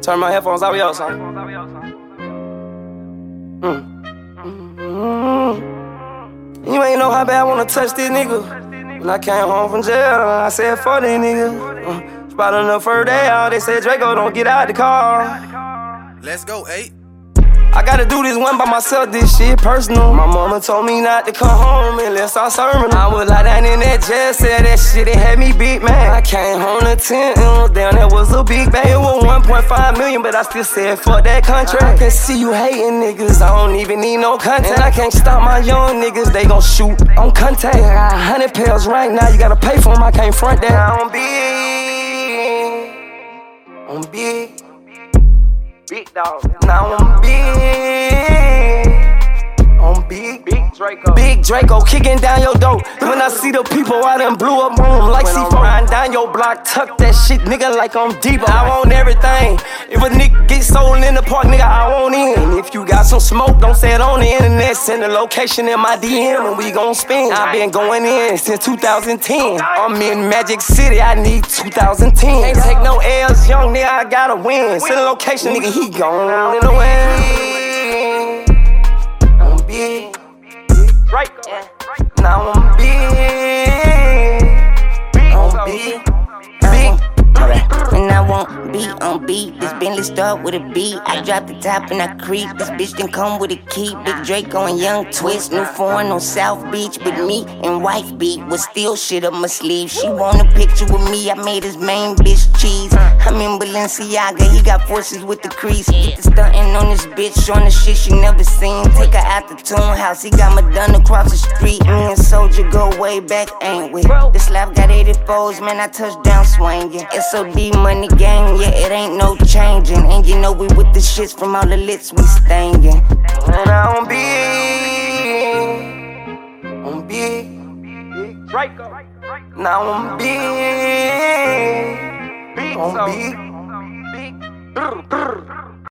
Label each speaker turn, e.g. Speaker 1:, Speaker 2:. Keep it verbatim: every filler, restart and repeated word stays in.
Speaker 1: Turn my headphones out, yo, son. Mm. Mm-hmm. You ain't know how bad I wanna touch this nigga. When I came home from jail, I said, fuck these niggas. Mm. Spotted on the first day out, they said, Draco, don't get out the car.
Speaker 2: Let's go, eight.
Speaker 1: I gotta do this one by myself, this shit personal. My mama told me not to come home unless I sermon. I was like down in that jail, said that shit, it had me beat, man. I came home to ten, and damn, that was a big bang. It was one point five million, but I still said fuck that contract. I can see you hating niggas, I don't even need no content. And I can't stop my young niggas, they gon' shoot on contact. I got a hundred pills right now, you gotta pay for them, I can't front that. I'm big, I'm big. Big dog. Now I'm big. I'm big. Big Draco. Big Draco kicking down your door. When I see the people, I done blew up on them like C four. Riding down your block, tuck that shit, nigga, like I'm Debo. I want everything. If a nigga get sold in the park, nigga, I want in. If you got some smoke, don't say it on the internet. Send the location in my D M and we gon' spin. I been going in since two thousand ten. I'm in Magic City, I need two thousand ten. Can't take no L's, young nigga, I gotta win. Send the location, nigga, he gone in the wind. I'm big. Right. Now I'm big. I'm big. Big.
Speaker 3: And I won't be on beat. This Bentley start with a beat. I drop the top and I creep. This bitch done come with a key. Big Draco and Young Twist. New foreign on South Beach. But me and wife beat with still shit up my sleeve. She want a picture with me. I made his main bitch cheese. I'm in Balenciaga. He got forces with the crease. Get the stuntin' on this bitch. Showing the shit she never seen. Take her out the Tune House. He got Madonna across the street. Me and Soldier go way back, ain't we? This slap got eighty-fours. Man, I touchdown swinging. S O D money gang, yeah, it ain't no changing. And you know we with the shits from all the lits we stangin'.
Speaker 1: And I'm big, I'm big, big Draco. Now I'm big, I'm big, big.